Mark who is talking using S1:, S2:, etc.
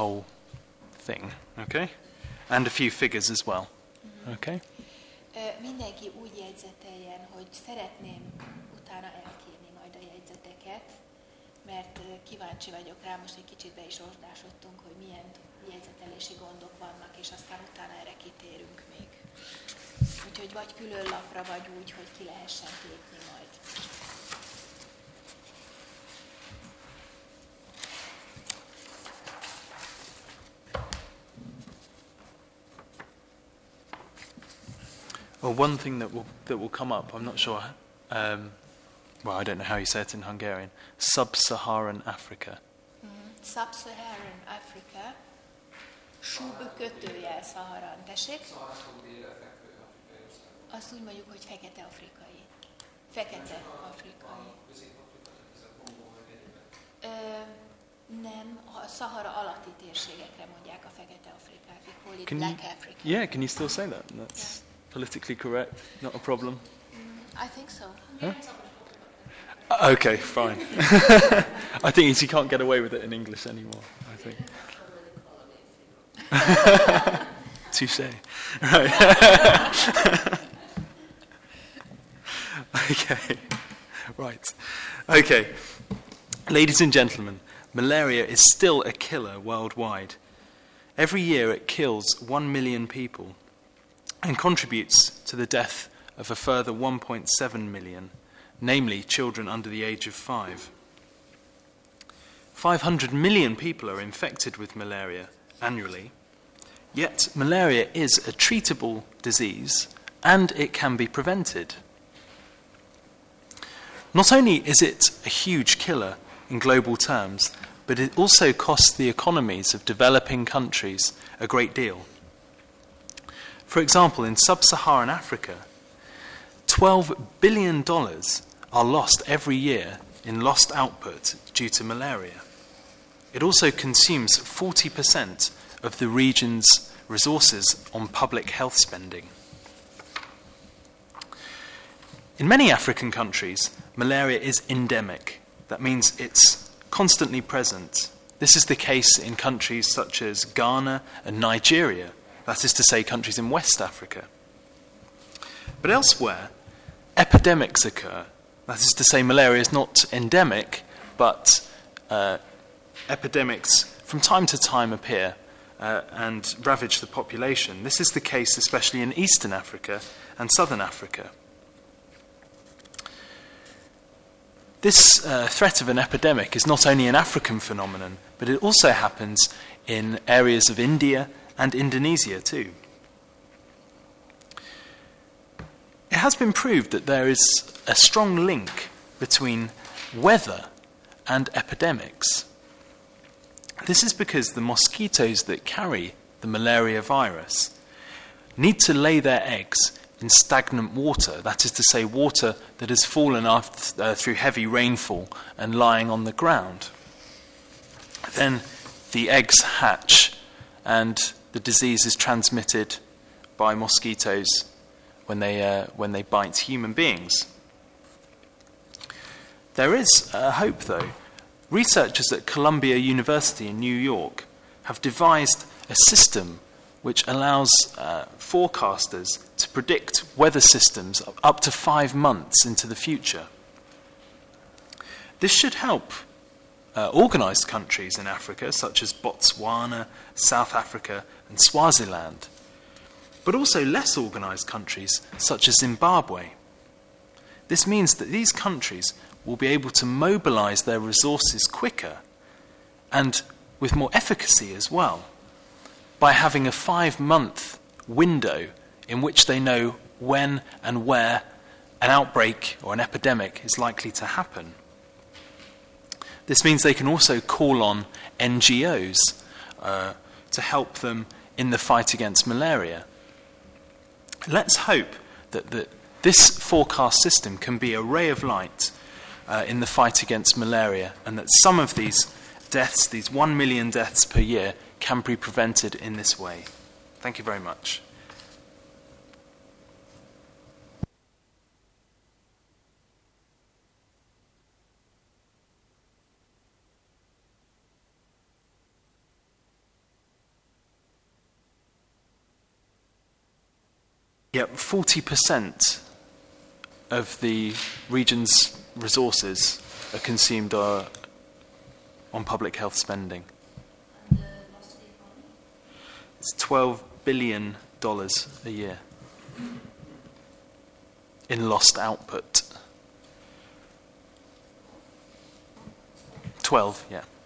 S1: whole thing, okay? And a few figures as well, okay?
S2: Mindenki úgy jegyzeteljen, hogy szeretném utána elkérni majd a jegyzeteket, mert kíváncsi vagyok rá, most egy kicsit be is ordásodtunk, hogy milyen jegyzetelési gondok vannak, és aztán utána erre kitérünk még. Úgyhogy vagy külön lapra, vagy úgy, hogy ki lehessen tépni majd.
S1: Well, one thing that will come up, I'm not sure, well, I don't know how you say it in Hungarian, Sub-Saharan Africa.
S2: Sub-Saharan Africa, kötőjel Szaharán, tessék? Azt úgy mondjuk, hogy fekete-afrikai. Fekete-afrikai. Nem, a Szahara alatti térségekre mondják a Fekete-Afrikát. We call it Black Africa.
S1: Yeah, can you still say that? That's politically correct, not a problem.
S2: I think so.
S1: Huh? Okay, fine. I think you can't get away with it in English anymore, I think. Touché. Right. Okay. Right. Okay. Ladies and gentlemen, malaria is still a killer worldwide. Every year it kills 1 million people and contributes to the death of a further 1.7 million, namely children under the age of 5. 500 million people are infected with malaria annually, yet malaria is a treatable disease and it can be prevented. Not only is it a huge killer in global terms, but it also costs the economies of developing countries a great deal. For example, in sub-Saharan Africa, $12 billion are lost every year in lost output due to malaria. It also consumes 40% of the region's resources on public health spending. In many African countries, malaria is endemic. That means it's constantly present. This is the case in countries such as Ghana and Nigeria, that is to say, countries in West Africa. But elsewhere, epidemics occur. That is to say, malaria is not endemic, but epidemics from time to time appear and ravage the population. This is the case especially in Eastern Africa and Southern Africa. This threat of an epidemic is not only an African phenomenon, but it also happens in areas of India and Indonesia too. It has been proved that there is a strong link between weather and epidemics. This is because the mosquitoes that carry the malaria virus need to lay their eggs in stagnant water, that is to say, water that has fallen through heavy rainfall and lying on the ground. Then the eggs hatch and the disease is transmitted by mosquitoes when they bite human beings. There is hope, though. Researchers at Columbia University in New York have devised a system which allows forecasters to predict weather systems up to 5 months into the future. This should help organized countries in Africa, such as Botswana, South Africa, and Swaziland, but also less organized countries, such as Zimbabwe. This means that these countries will be able to mobilize their resources quicker and with more efficacy as well, by having a 5-month window in which they know when and where an outbreak or an epidemic is likely to happen. This means they can also call on NGOs to help them in the fight against malaria. Let's hope that this forecast system can be a ray of light in the fight against malaria, and that some of these deaths, these 1 million deaths per year, can be prevented in this way. Thank you very much. Yeah, 40% of the region's resources are consumed on public health spending.
S2: And the loss to the economy?
S1: It's $12 billion a year in lost output. 12, yeah.